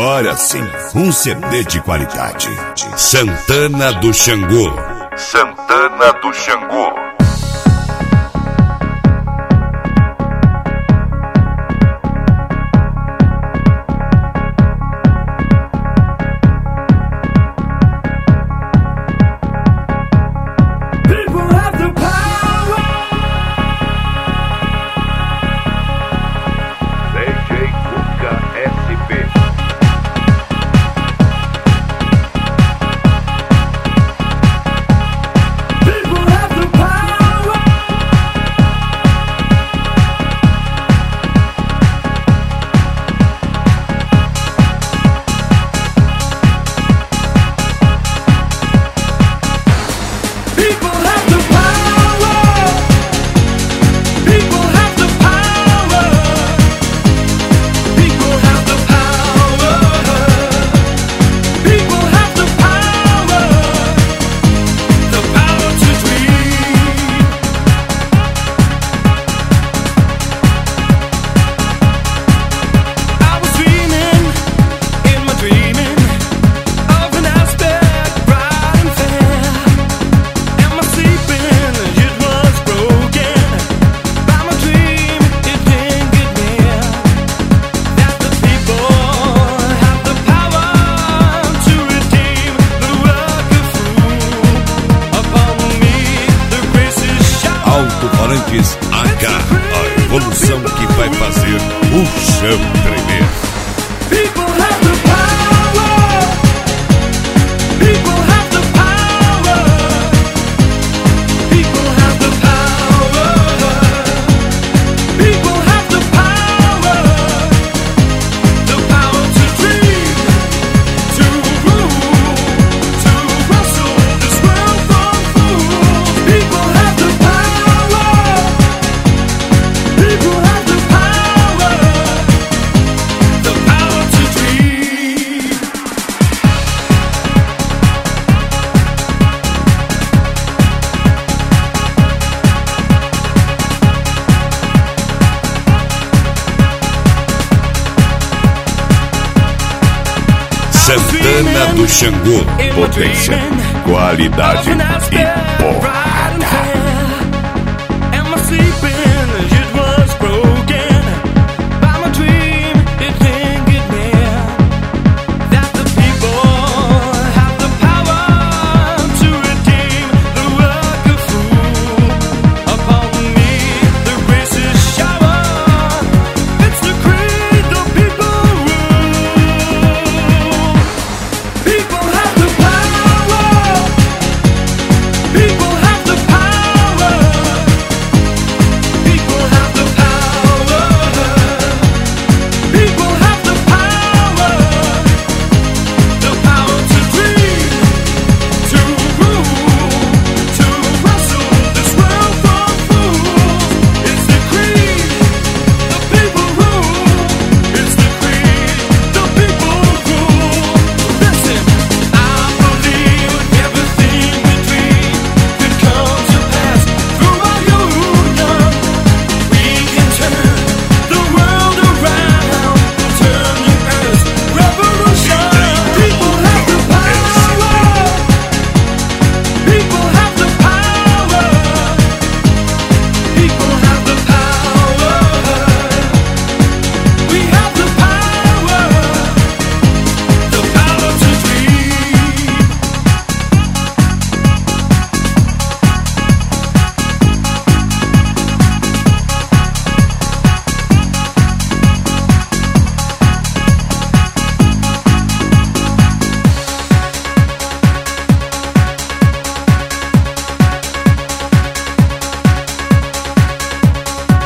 Agora sim, um CD de qualidade. Santana do Xangô. Santana do Xangô. Alto-falantes H, a evolução que vai fazer o chão tremer. People have the power. People have the power. People have the power. People have the power. The power to dream, to rule, to wrestle this world from fools. People have the power. People have the power, the power to dream. Santana do Xangô, potência, qualidade e porrada.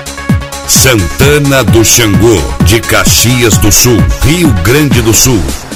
Santana do Xangô, de Caxias do Sul, Rio Grande do Sul.